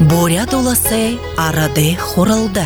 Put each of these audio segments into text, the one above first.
Бурят уласы арады хорылды.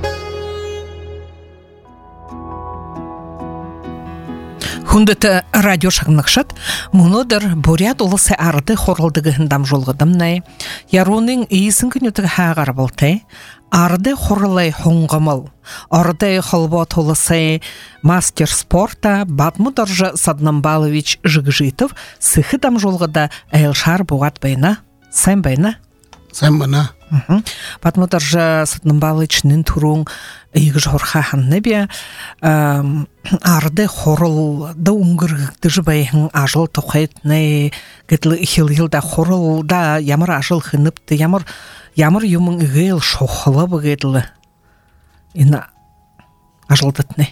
Хүндэт радио шагнакшат мунодыр бурят уласы арады хорылдыгын дамжолгыдымнай. Яронын ийсін күнетігі хағар болтай. Арады хорылай хоңғамыл. Арады холбот уласы мастер спорта Батмударжы Саднамбалович Жигжитов сыхы дамжолгыда Элшар Бугат байна. Сайм байна? Сайм байна. Батмударжы Саднамбаловичнын турун игі жорға ханны бе арды хорылды ұңгіргді жыбайын ажыл тоқайтны гетлі хил-хилда хорылда ямар ажыл хыныпты, ямар юмын үгейл шоқылы бұгедлі ина ажылдытны.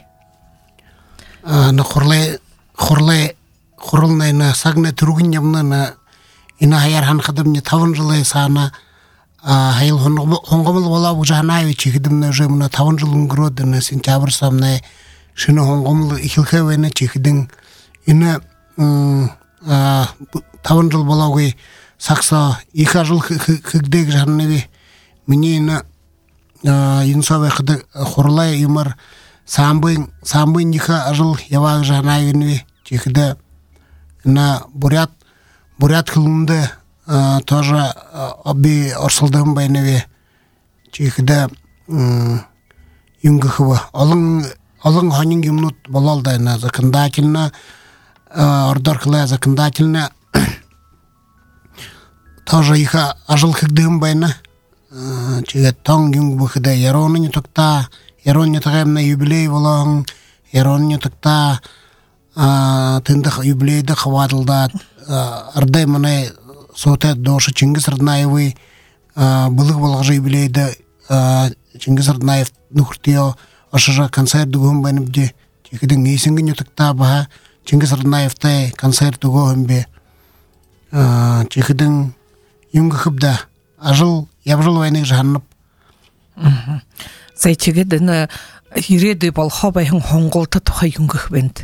Хорылнайны сағына түргін ямны ина хайархан қыдымны тавын жылы сағына Хайыл хоңғамыл бола бұжағынайы чекідімні уже мұна тавын жыл үңгіродыны сентябр самны шыны хоңғамыл ихілхевені чекідің ина тавын жыл бола ғой сақса иқа жыл хігдегі жағынығы міне ина инсовай қыды хорылай юмар самбын иқа жыл явағы жағынайы чекіді ина бурят қылынды тоже обе орсылдым байнаве чехда юнгахова алың ханин юмнут болалдайна законодательно ордоркла законодательно тоже их ажыл хигдым байна чега тон юнгбухда яроны не токта яроны тагамна юбилей болон яроны токта тындах юбилейда хавадылда ардай мане соте дошы Чингис Рднаевый былық болғажы юбилейді Чингис Рднаев нұхыртио ашыжа концерт дүгім бәнімде чекідің есіңгін өтікта баға Чингис Рднаевтай концерт дүгім бе чекідің юңгі қыпда ябжыл вайнық жағанып Зай чекедіні ереді болға байын хоңғылты тұға юңгі қыбенді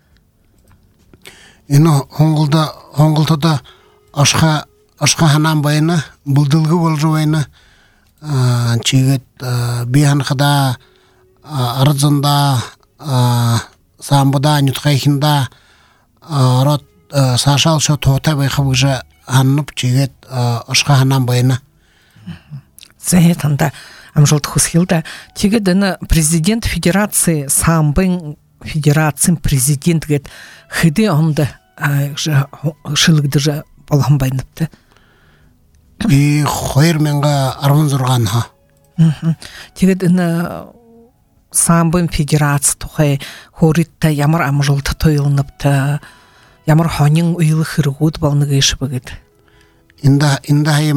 Ені хоңғылтыда Ашқа ханан байына, бұлдылғы болжу байына, чегет бейхан қыда, арыдзында, самбыда, нүтқайхында, рот сашал шо тоғыта байқа бұжа ханып чегет ашқа ханан байына. Зәйетанда, амжылды хусхилда, чегедіні президент федерации, самбын федерациян президент гет, хыды онды шылыгды жа болған байныпты. И қойыр менға арвын зұрған, ха? Тегед іні самбын федерация тұқай хоритта ямар амжылды тойылыныпты, ямар ханин ұйлы хырғуд балныға еші бігеді. Инда хай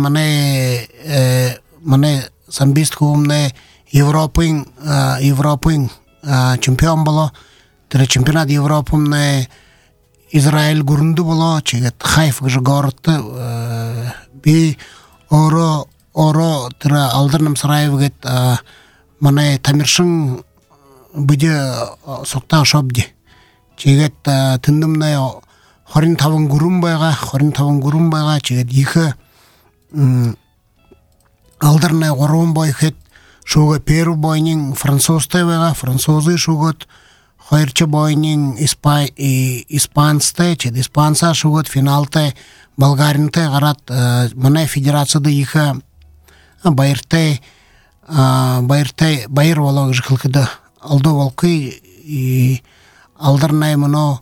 мане самбист көміне Европын чемпион боло, тірі чемпионат Европымне Израиль гүрінді боло, чегет хайф гыжы горытты, бей оро тірі алдырным сырайы бігет, мане тамиршын бүде соқта шобди. Чегет тіндімне хорин тавын гүрін байға, чегет екі алдырнай ғорын бай хет, шуға перу бойнин французтай байға, французы шуғыт, Хайрчы бойнин испанстай, чед испанса шугот финалтай, болгаринтай гарат, мана федерацияда иха байыртай, байыр волог жықылкыда алды волкы, алдарнай мано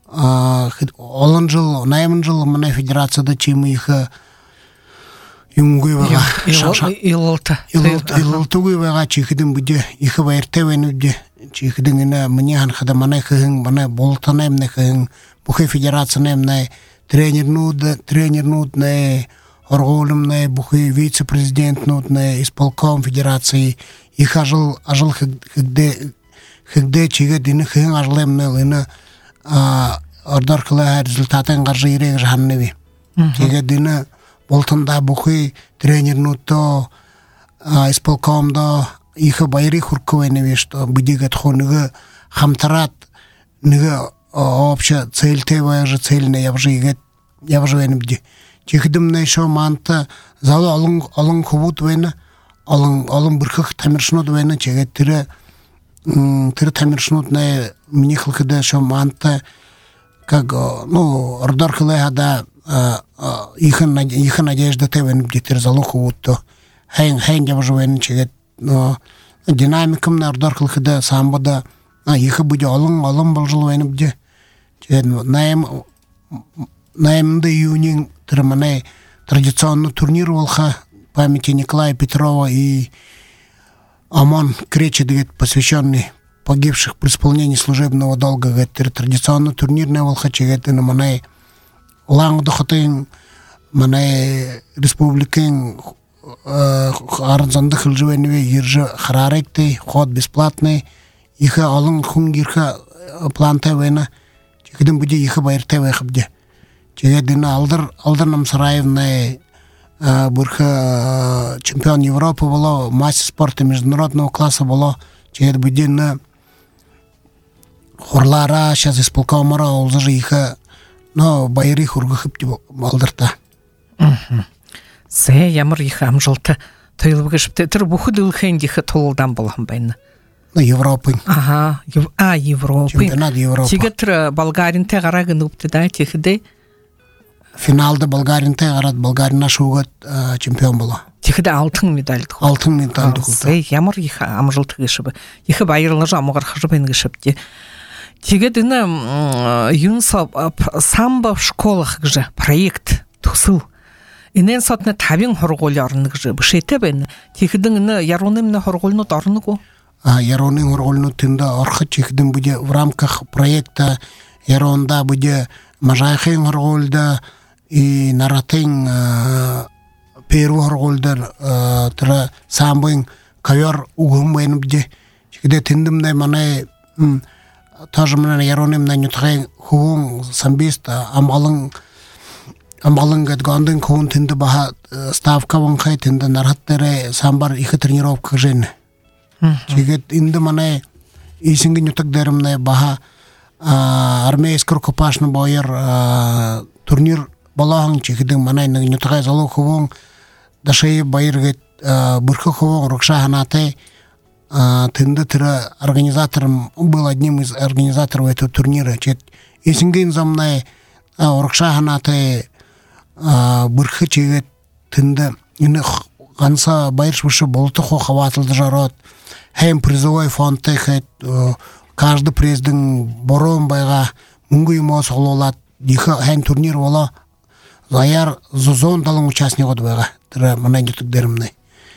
наймын жыл мана федерацияда чимы иха юнгуй бага. Илылтугуй бага чекідін бүде, иха байыртай вайныбде. Чехидин ина мне ханхада мане хын мане болтанем не хын бухе федерациям не тренер нуд не орголым не бухе вице-президент нуд не исполком федерации их ажыл хыгде чегедин хын ажлем не ина ордоркла результатын гаржы ирег жанневи чегедин болтанда бухе тренер нудто исполкомдо Иха байри хурковайны вешто будигат хоныгы хамтарат ныгы обща цель тевая же цельная я вже вайныбде чигдимне шо манта залы алын хубут вена алын бүрхөх тамиршнууд вена чигэт тэр тамиршнууд не минихлкада шо манта как ордорхле хада ихэн надежда тевен бдитер залы хубутто хайн жавжвен чигэт динамикам на ордорхлкада самбада их буде алын болжул вена бде чигэт наемда июнин термане традиционный турнир волха памяти Николая Петрова и Амон Кречи, посвященный погибших при исполнении служебного долга. Это традиционный турнирный волха, это на мане лангдохотин, мане республикин арзандых лживеневе ержа хараректы, ход бесплатный, их алын хунгирха планта вена, чекдем буде их байрте вехбде. Чегедина Алдар Намсараевна бурха чемпион Европы было, мастер спорта международного класса было, чегед будин хорлара сейчас исполкомара олзажи иха, но байри хургахыпти Алдарта. Се ямар их амжилты тойлбгышпте тэр бүхэл үлхэндих толулдан болгон байна. Европы. Ага, Европы. Чемпионат Европы. Чигет Болгаринте гарагын үпте техде. Финалда Болгарин наш угод чемпион было. Техде алтын медаль. Алтын медаль. Се ямар их амжилты гышбы. Их байырлажы амгар хажбен гышпте. Тегед ина юнса самбо в школах гже проект тусыл. Инен сотна табин хоргол орны гже бшете бен. Техдин ина яронымны хорголнут орныгу. Яронын хорголнут тында архы техдин буде в рамках проекта Яронда буде Мажайхин хорголда и наратин перу хорголдар тра самбын ковер угум бен буде. Техде тиндимне мане тоже менен яроным на нютхай хуун самбиста амалын гад гандын хуун тинде баха ставка ванхай тинде нархаттере самбар их тренировка жен. Чигет инде мане исинги нютак деремне баха армейский рукопашный боер турнир балахан чигедин мане нютхай залу хуун дашей байыргет бурхы хуун рукша ханате тында тыра организатором был одним из организаторов этого турнира. Исингин замнай оркша ханаты бурхы чегет тында ины ганса байыршвышы болты хо хаватылды жарат. Хэм призовой фонд тэхэт каждый прездың борон байга мунгу имо соглолат. Диха хэм турнир вола заяр зозон талын участник от байга. Тыра манай нютык деримнай.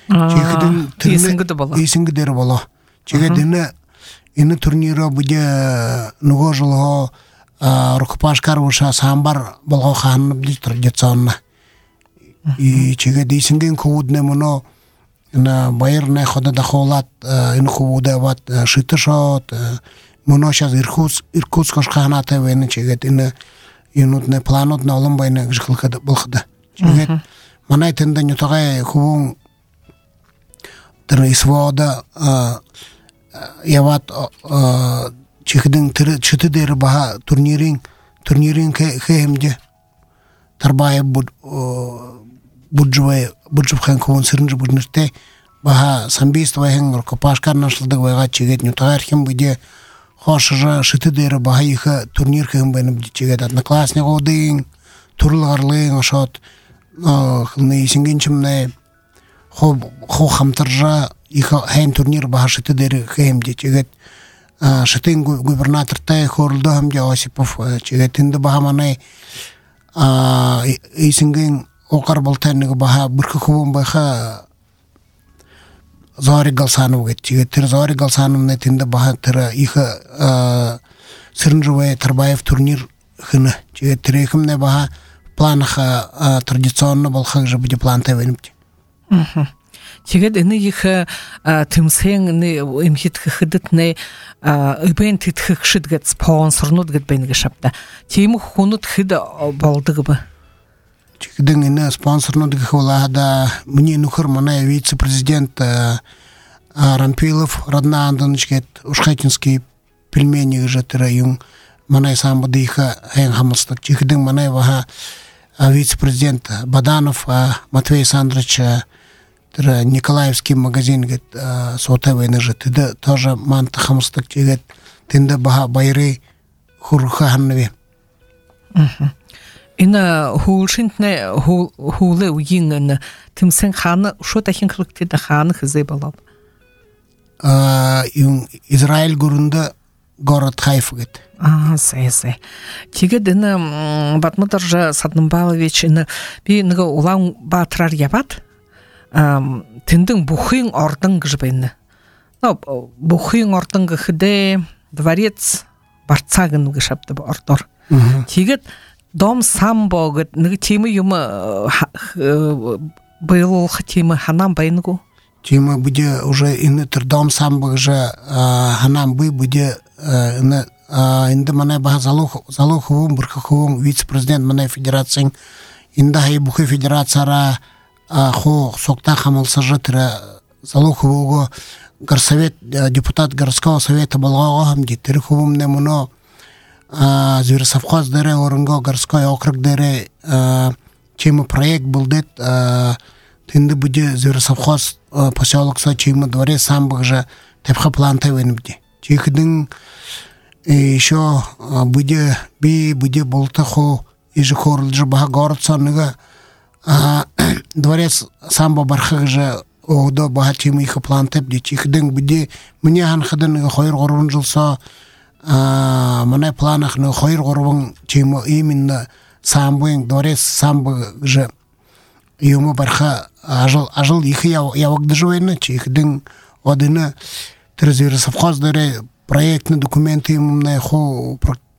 Исинги дер боло. Чегедин ины турнира буде nugo жылго рукопашкар уша самбар болго хан бли традиционно. И чегед исингин куудне муно на байрне хода дахолат ин кууде ват шитышот муно шаз Иркутск ханате вен чегед ины инутне планот на оломбайне жихлкада болхда. Чегед манай тенда нютагай хуун Свода яват чихдин чыты дер баха турнирин хемде тарбай буджвхан кон сырнж будныште баха самбиство хен рукопашкар нашлды вайга чигет нютагар хем буде хошжа шыты дер баха их турнир хем бен чигет одноклассник один турларлын ашот хны сингенчимне хо хамтаржа их хэм турнир бахашыты дери хэмде чегет шытын губернатор тай хорлды хамде Осипов чегет инде бахаманай исинген окар болтайныгы баха бүркі хубун баха Зори Галсанов гет чегет тир Зори Галсановны тинде баха тира их Сырынжывай Тарбаев турнир хыны чегет тирехымне баха планах традиционно болхак же буде плантай венімде. Чегед ины их тымсен имхит хыдытны ибен титхик шидгет спонсорнут гет бен гешапта. Тиму хунут хыда балдыгы. Чегедин ины спонсорнут гехвалада мне нухар мана вице-президент Рампилов Родна Андоновичгет ушхатинские пельмени же тираюн мана самбады иха хэн хамастак. Чегедин мана ваха вице-президент Баданов Матвей Александрович Николаевский магазин сотовый же тыды тоже манты хамстык жегет тынды баха байры хурха ханнаве. Ина хулшинтне хулы уйингын тимсен ханы шо тахин кылыктыда ханы хызы балап. Израиль гурунда город Хайфа гет. Сай. Тигет ина Батматар же Саднамбалович ина би нга улан батрар ябат. Тындың бухын ордың гжбайны. Бухын ордың гхде дворец барцагын гшапты ордор. Тигет дом самбо гет нга темы юма байлылық темы ханам байныгу. Темы буде уже инытыр дом самбо же ханам бый буде инды манай баха залуховым бұрқықовым вице-президент манай федерацияң инды хай бухы федерацияра хо сокта хамылса жытыра залухового горсовет депутат городского совета болгого хамди тырховымне муно Зверосовхоз дере орынго городской округ дере чемы проект был дет тынды буде Зверосовхоз поселокса чемы дворе самбых же тепха планта венбди чехидың еще буде болта хо иже хорл же бага город сонныга дворец самбо бархыг же оғда бага чемы ихы плантеп де чехидың буде мне ханхыдын хойр горун жылса мана планахны хойр горун чемы именно самбоing дворец самбо же юму барха ажыл ихы явагды жойны чехидың одыны тірзері совхоз дере проектный документы именно хо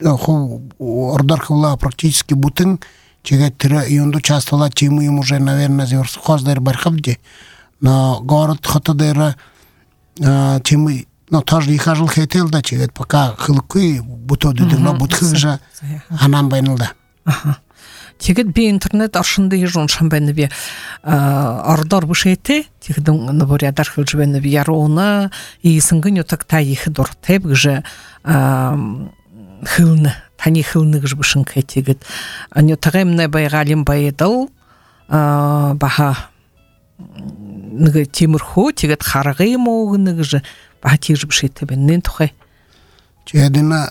ордарховла практически бутын чегет тірі юнду частала чемы им уже наверное совхоз дере бархабди но город хоты дере чемы тоже их ажыл хетел да чегет пока хылкы бутоды но бутхы же анам байнылда. Тегет би интернет аршынды ежон шамбайны би ардар бушейте тегдің наборядар хылжбайны би яроуна и сынгын йотакта ихы дортеп гже хылны тани хылны гж бушынкай тегет аньотагемне байгалим байедал баха ныгы темірху тегет харгы моугыны гж баха тегж бушейте беннен тухай чедина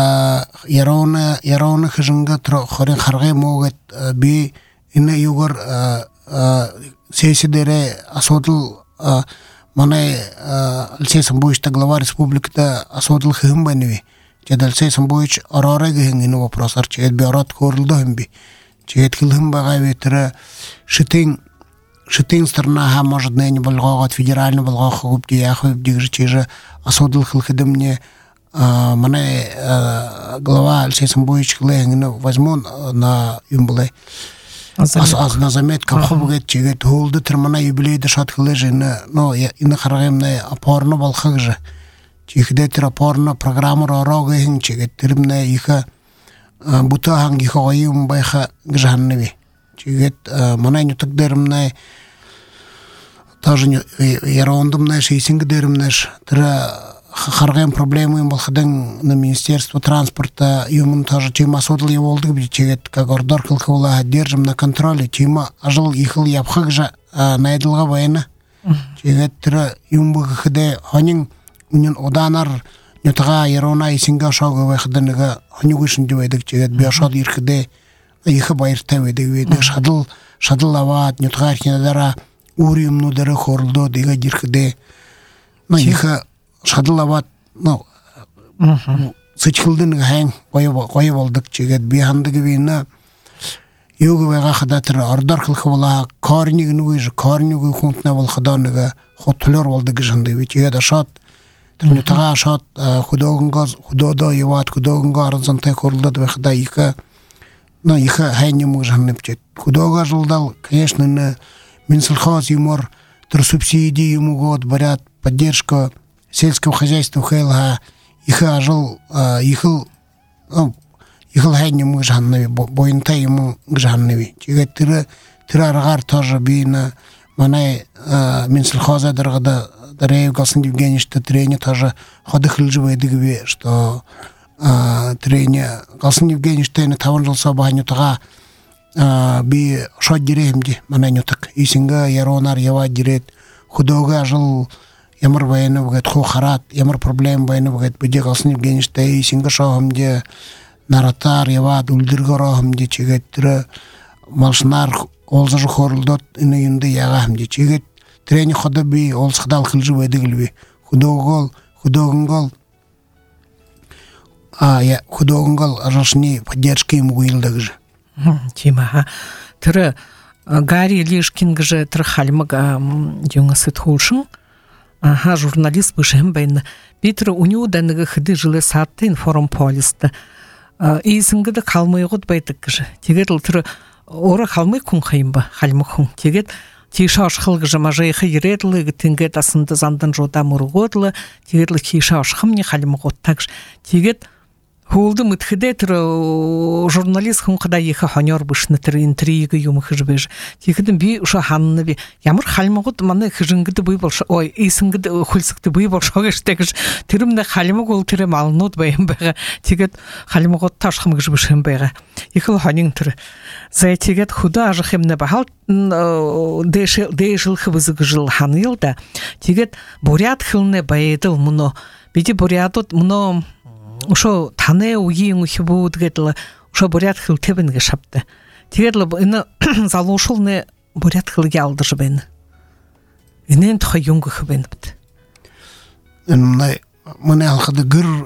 ярона хыжынга хорен харгай могат би ина югар сессия дере асодыл манай Алексей Самбуевич глава республикада асодыл хымбаневи чед Алексей Самбуевич арара гынгыны вопросар чед би арат корылды хымби чед хымбага ветра шитин страна ха может не болгогат федеральный болгогат яхып дигж чеже асодыл хылхыдымне мане глава Алексей Самбуевич возьму на юмбле на заметка хобгет чегет холды термана юбилейде шаткылы жена но ины харагымне опорно балхыг же чехде тер опорно программа рогын чегет термне иха бута ханги хоюм байха гжанневи чегет мана нютак дермне тоже ярондымне шейсинг дермнеш тера харгайм проблемы балхадың на Министерство транспорта юмын тоже тема содыл еволдык би чегет как ордор кылкыла держим на контроле тема ажыл ихыл япхыг же найдылга байына чегет тира юмбы хыде ханин унен оданар нютага ярона исинга шога вахдыныга ханюгышын дебайдык чегет биошад ирхыде ихы байырта веде шадыл ават нютага архинадара уриумну дары хорлдо дига дирхыде но ихы шадылават сычхылдын гаң кой болдык чегет бихандыгы бина югы вега хадатыр ордар кылхыла карнигын уйж карнигы хунтна бол хаданыга хотлор болдык жынды чегет ашат тага ашат худодо яват худогынга арзантай корлды вехда ика но иха хайнему жанып чет худога жылдал конечно Минсельхоз юмор тр субсидии ему год барят поддержка сельского хозяйства хэлга иха ажыл ихыл хайнему жанныви бойынта ему жанныви чегет тираргар тоже бина манай Минсельхоза дыргада Дареев Галсын Евгеньевичта тренер тоже ходыхыл живайдыгве что тренер Галсын Евгеньевичта таван жыл собаганю тага би шо диремди мананютак исинга яронар ява дирет худога жыл ямар байны бгет хохарат ямар проблем байны бгет биде галсын гениште исинга шоhamде наратар ява дулдыргорохамде чигеттре малшнар олзы хорулдот инде ягамде чигет трени хода би олсхдал хылжы ведигилби худогол я худогол ажашни поддержки ему уилдагже Тима, тыры Гарри Лишкин гже трахальмага юнгасы тхулшын, журналист бышым бәйні. Питер униу дәнігі хыды жылы сатты информполисті. Исінгіді қалмай ғыд бәйдік гже. Тегет тыры оры қалмай күн қайым ба, қалмы күн. Тегет тиша ашқыл гже мажайқы ередлі, тінгет асынды зандан жода мұрғыдлы, тегет тиша ашқым не қалмы ғыд такж. Тегет Холды мытхыде журналист хунқада ехі ханер бышны тірі интригі юмы хыжбеж. Текідің би ұша ханны би. Ямар халмағыд маны хыжынгыды бұй болша, ой, исінгіді хүлсікті бұй болша ғыштегіш. Тірімді халмаг ол тірі малынуд байын байға. Текет халмағыд ташқым ғыжбышын байға. Екіл ханин тірі. Зай текет худа ажықемні бағал дейшіл хыбызы ғыжыл ханы елда. Текет бурят хылны байеділ мұны. Биде бурядот мұны ошо тане уйин ухибуд гетла ошо бурят хил тебенге шапты. Тегерле ины залушулны бурят хилге алдыжы бен. Инен тха юнга хбенбит. Мына алхады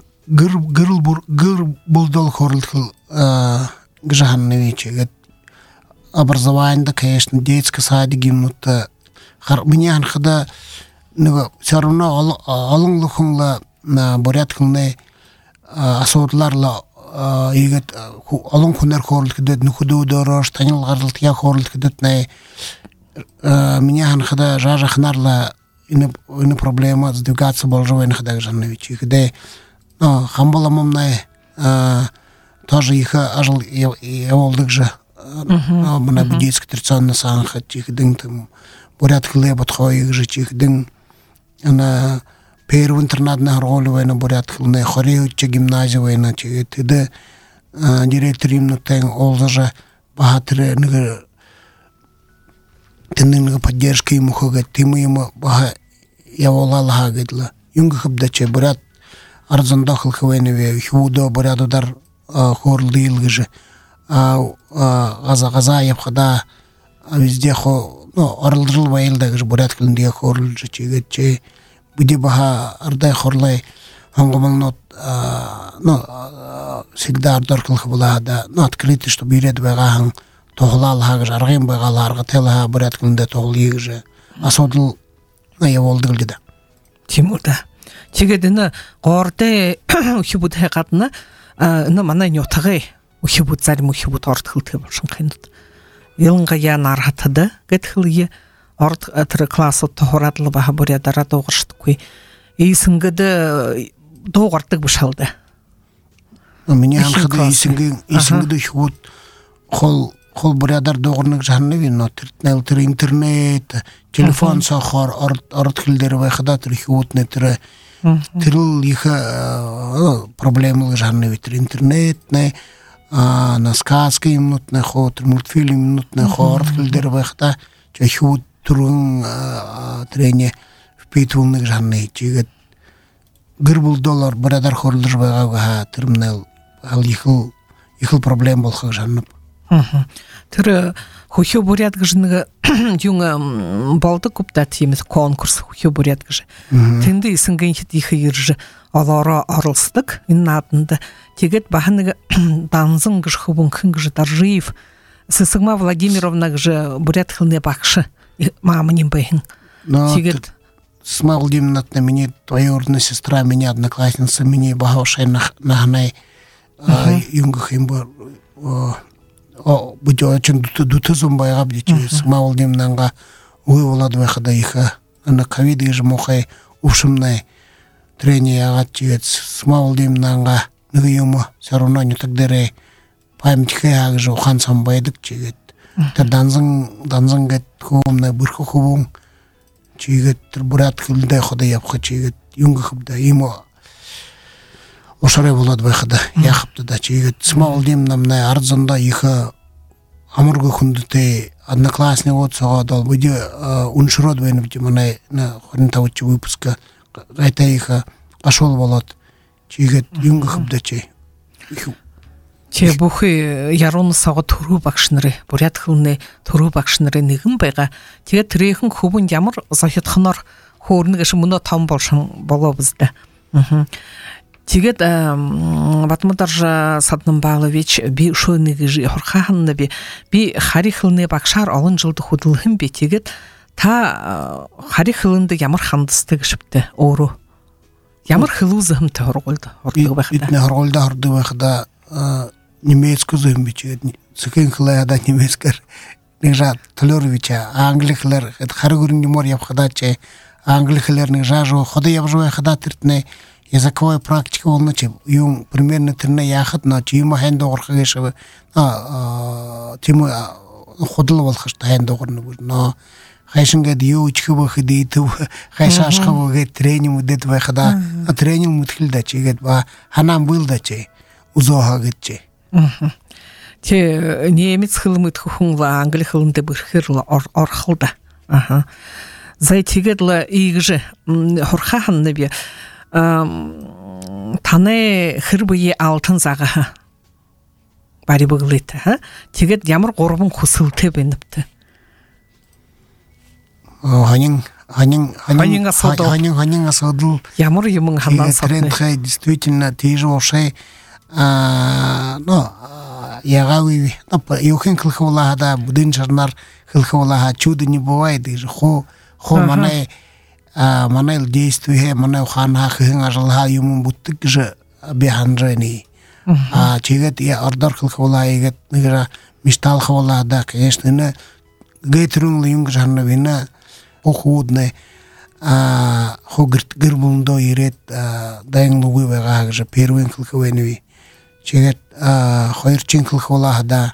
гыр булдол хорл хил гжаханновиче. Образование, конечно, детский садик гимнута. Мне анхада все равно алынлыхынла бурят хилны асорларла егет алон хунер хорлт кедет нухуду дорош танил гарлт я хорлт кедет не меня ханхада жажахнарла ины проблема сдвигаться болжо ин хада жаннович где хамбаламамна тоже их ажил я олдык же мына буддийский традиционный санха чихдин там бурят хлеб отхой же чихдин она Первый интернатный роль война бурят хилне хориюча гимназия война чигетиде директор имнутен олзажа бахатре нига теннинга поддержки ему хогет тиму ему баха яволала хагетла юнга хабдаче бурят арзандахл хвеневе худо бурят удар хорлдилгже газа епхада везде хо орлжил вайлдагж бурят хилнде хорлже чигетче Буде баха ардай хорлай хангомалнот всегда ардоркалх булада открыто чтобы иред багахан тоглал хагж аргын багаларга тела бурят кылында тогл егже асодл наяволдылгыда Тимурда чигедина горде ухибут хакатна на мана нётагы ухибут зарим ухибут ортхылты болшын кайнат елынга я нархатады гетхылые Орд атыры классы тоғырадлы баға бурядара доғыршты көй. Исінгіді доғырдық бұшалды. Меня анхады исінгіді худ қол бурядар доғырнық жанны вен, тіртнәл интернет, телефон сақар, орд хілдері байқыда тірі худ нетірі. Тіріл ехі проблемалы жанны ветір интернет, на сказка имнутны ход, мультфильм имнутны ход, орд хілдері байқыда, ча худ турун трене впитывалных жанны чигет гырбул доллар брадар хорлдыр байга терминал ал ихил проблем болхак жанны. Тыры хухё бурят гыжныга юңа балды купта тимес конкурс хухё бурят гыжы. Тенде исинген хит ихи иржы алара арылсдык иннатында тегет бахыныга данзын гыж хубун кын гыжы таржиев Сысыгма Владимировна гыжы бурят хылне бакшы. Мама не бэйн. Тигет. Сма Владимировна, мне твоя родная сестра, меня одноклассница, мне багавшая нахнай юнгах имба. Будь очень дутызум байга бдичи. Сма Владимировна уйволад выхода иха. Она ковид гыжы мохай ушымнай трение агат тигет. Сма Владимировна ныгыюму все равно не так дырей. Памятхай агжы ухан самбайдык тигет. Та данзың гет хубумна бұрқы хубум чигет бурат хилдай хода япха чигет юнга хыбда имо ошарай болад байхада яхыпты да чигет смал дем намна арзанда иха амургы хундуте одноклассник вот сагадал буде уншрод бенибти мана на хоринтавчы выпуска гайтайха ашол болот чигет юнга хыбдачы Че бухи яруны сага төрүү багшнары бурят хылны төрүү багшнары нэгэн байгаа. Тэгээд тэрийнхэн хөвөн ямар зохиотхоноор хөөрнө гэж мөнө том болшин болоо бізде. Тэгээд Батмудар Саднамбалович би шөнэг хорхаахна би хари хылны багшаар олон жилд хөдөлгөн би тэгээд та хари хылынд ямар хандсдаг шивтэй өөрөө ямар хилүүзэмтэй хорголд хордог байхад бид хорголдо хордог байхад немецкий зэмбичээд зөвхөн хлаада немецкэр нэг жаа толоровича англихлэр харгүрний мор явхадаа англихлэр нэг жаажо хода явж байхадаа тэртнэ языковая практика болно че юм примерно тэрнэ яхад но юм хэн доорхгээс тийм ходол болох ш хэн доорно но хайшингэд юу ичих бөхөд идэв хайшаашхавгээд тренинг үдэд байхадаа тренинг мэтгэлдэ чигээд ба ханам бүлдэ че узоохагд че Те немец хылмыт хүн англи хылынды бүрхэр орхолда. Зай тэгээд л ийгж хорхаахна би таны хэрбие алтан зага бари bëглэт тэгээд ямар гурван хүсэлтэй бэнэвтэй. Ханин асуудал ямар юм хандан сатны действительно тийж ушай ягави юхэн хлхуулаада будин чарнар хлхуулаа чуд не бывает и хо манай действие манай хана хэн ажлаа юм бутг же биханжэни чигэт я ордор хлхуулаа игэт нэгэ мистал хуулаада конечно нэ гэтрүн юм жанна вина охудне хогэрт гэрбундо ирээд даянг лугүй байгаа гэж первын хлхууэни чигэт хоёрчин хлхуулаада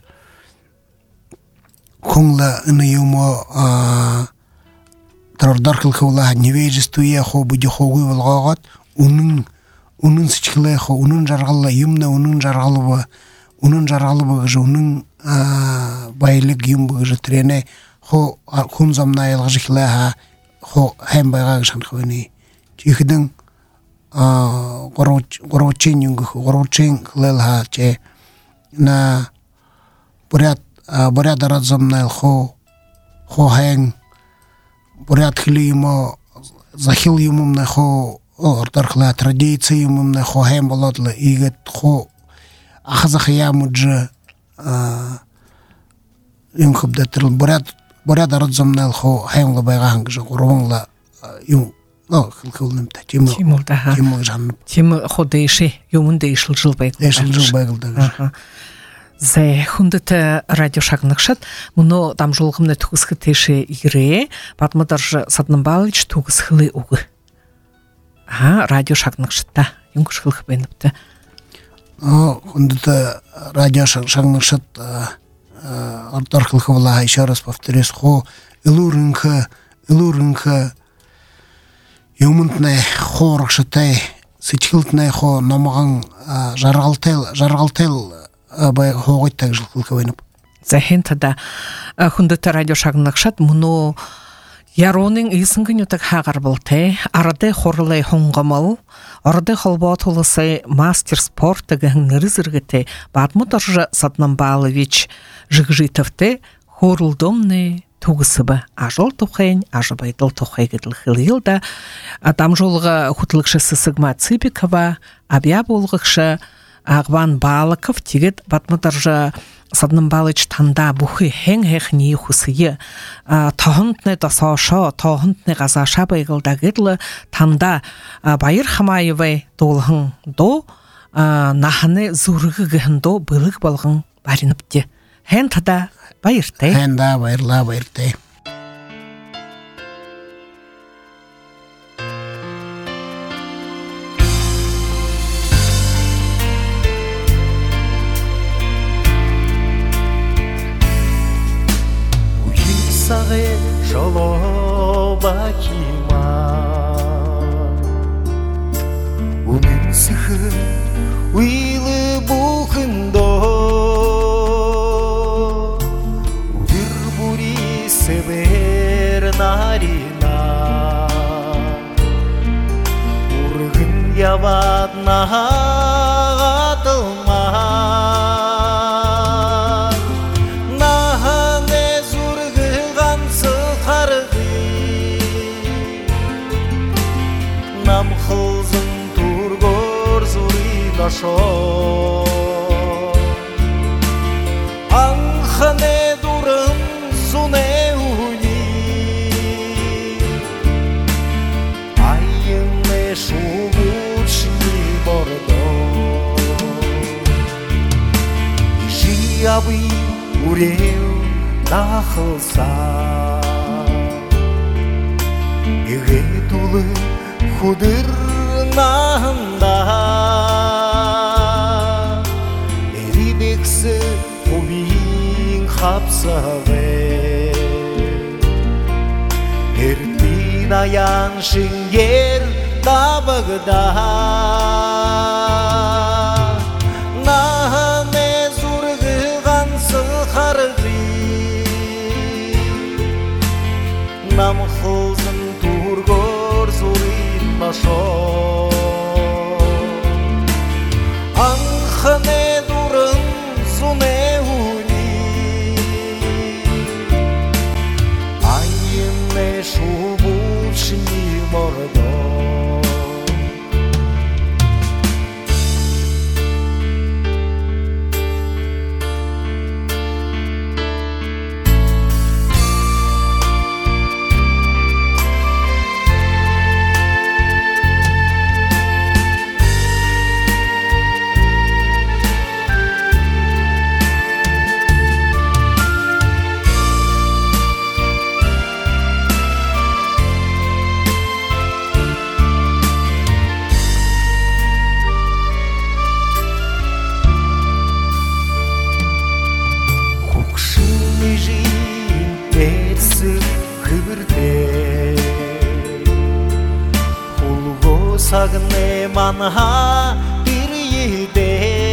хонла нёмо трордар хлхуулаа невежествуя хо буди хогуй болгоод үнэн сичглээ хо үнэн жаргал юмна үнэн жаргалва гэж үнэн байлыг юм гэж трэнэ хо хүн замна ялгажлаа хо хэм байгаа гэж санахвэни чихдэн горочин хлэлха че на бурят даразамна хо хэн бурят хлимо захил юмна хо ордорхла традиции юмна хо хэм болодло игэт хо ахазахя мудж юм хобдатрл бурят даразамна хо хэм лбайгаан гэж гурванла юм хлхулнамта тийм ходэши юмн дэшилжил байгуулдаг. Зэ хүндэт радио шагнагшат мөнө дамжуулгамны төгсгөт тэшээ ирээ Батмудар Саднамбалович төгсхлээ үг. Радио шагнагшатта юнгшхлэх бэнэвтэй. Хүндэт радио шагнагшат ордорхлэх болаа еще раз повторюсь хо илүүрэнх юмнтнэ хооргштай сэтгэлтнэ хо номгон жаргалтел бай хоогойтай жилхэлхвэнэ. За хэнтада хүндэт радио шагнагшат мөнө яруунын ийсэнгэнютаг хаагар болтэй арады хорлай хонгомол орды холбоотулысы мастер спорт гэн нэрзэргэтэй Батмудар Саднамбалович жигжитовтэй хоорулдомны төгсөбө ажил тухайн ажбайдал тухай гэдэл хилда дамжуулга хөтлөгч Сыгма Ципикова абья болгогч Агван Балаков тэгээд Батмудар Саднамбалович танда бүхий хэн хэхний хүсье тоонтны досоошо тоонтны газааша байгуулда гэдэл танда Баяр Хамаевай дуулхан дуу нахны зүргэгэн дуу бэлэг болгон баринапти хэн тада баяртай хэнда баяртай Сагэ шолобакима Үнэнсэх уйлы бүхэндөө табадына атылмар нахане зургыған сықарғы нам қылзын тургор зурина шо анхане дурын зуне уни айыне шубучни бордо ижиабы урел нахылса еге тулы худырнанда эрибексы убин хапсаве эртин аян шингер табыгда нахане зургыған сықарғы нам қылзын тургор зурин башо анхане дурын зуне уни айыне шубучни мордо сагне манха bir yede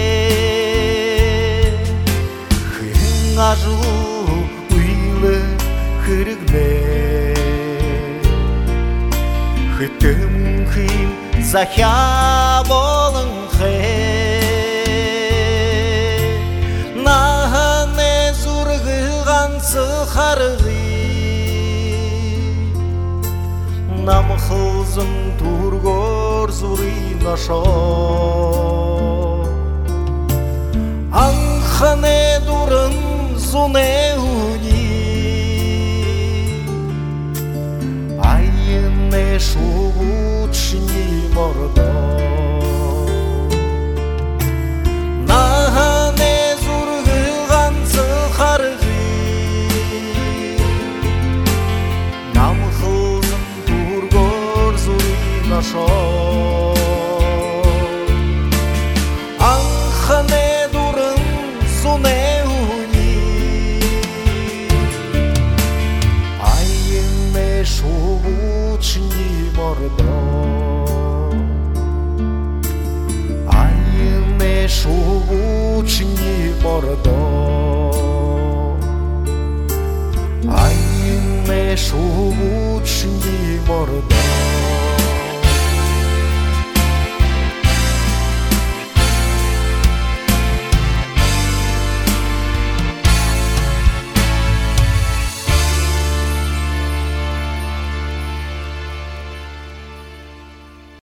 хын ажу уйлы кыргне хытым хын захя болын хэ нахане зургыған сықарғы нам қылзын тургор зурина шо анхане дурын зуне уни айыне шубучни мордо нахане зургыған сықарғы нам қылзын тургор зурина шо анхане дурын зуне уни айыне шубучни мордо айыне шубучни мордо айыне шубучни мордо